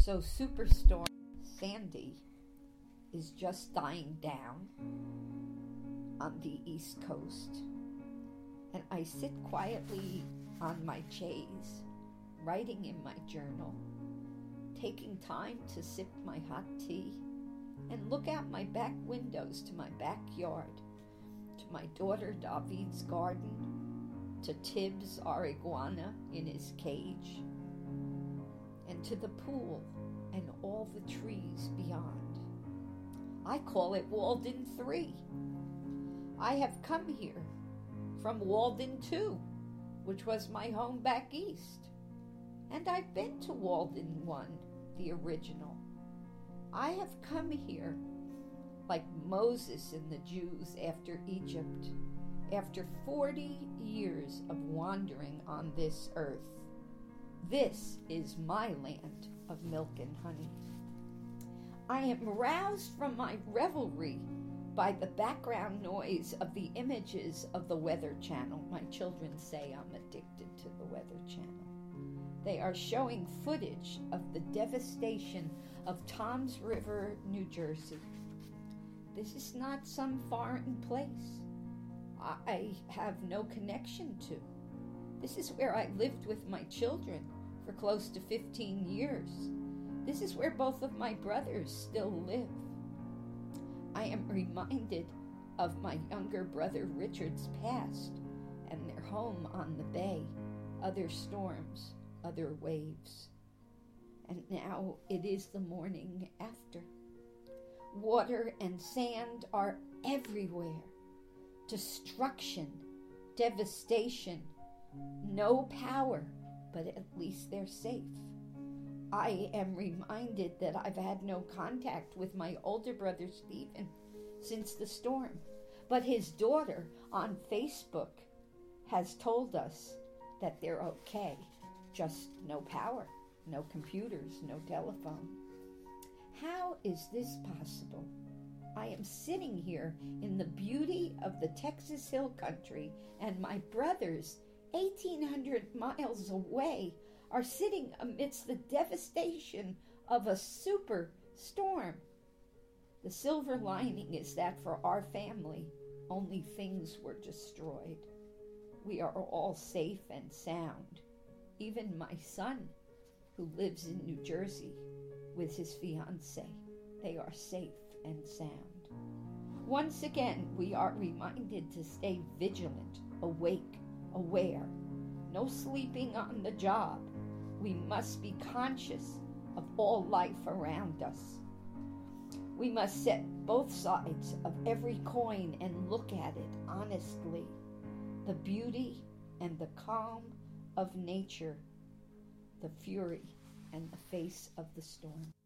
So Superstorm Sandy is just dying down on the East Coast, and I sit quietly on my chaise, writing in my journal, taking time to sip my hot tea and look out my back windows to my backyard, to my daughter David's garden, to Tibbs, our iguana, in his cage, and to the pool and all the trees beyond. I call it Walden 3. I have come here from Walden 2, which was my home back east. And I've been to Walden 1, the original. I have come here like Moses and the Jews after Egypt, after 40 years of wandering on this earth. This is my land of milk and honey. I am roused from my revelry by the background noise of the images of the Weather Channel. My children say I'm addicted to the Weather Channel. They are showing footage of the devastation of Toms River, New Jersey. This is not some foreign place I have no connection to. This is where I lived with my children for close to 15 years. This is where both of my brothers still live. I am reminded of my younger brother Richard's past and their home on the bay, other storms, other waves. And now it is the morning after. Water and sand are everywhere. Destruction, devastation, no power, but at least they're safe. I am reminded that I've had no contact with my older brother Stephen since the storm, but his daughter on Facebook has told us that they're okay, just no power, no computers, no telephone. How is this possible? I am sitting here in the beauty of the Texas Hill Country, and my brothers, 1,800 miles away, are sitting amidst the devastation of a super storm. The silver lining is that for our family, only things were destroyed. We are all safe and sound. Even my son, who lives in New Jersey with his fiancée, they are safe and sound. Once again, we are reminded to stay vigilant, awake, aware. No sleeping on the job. We must be conscious of all life around us. We must set both sides of every coin and look at it honestly. The beauty and the calm of nature, the fury and the face of the storm.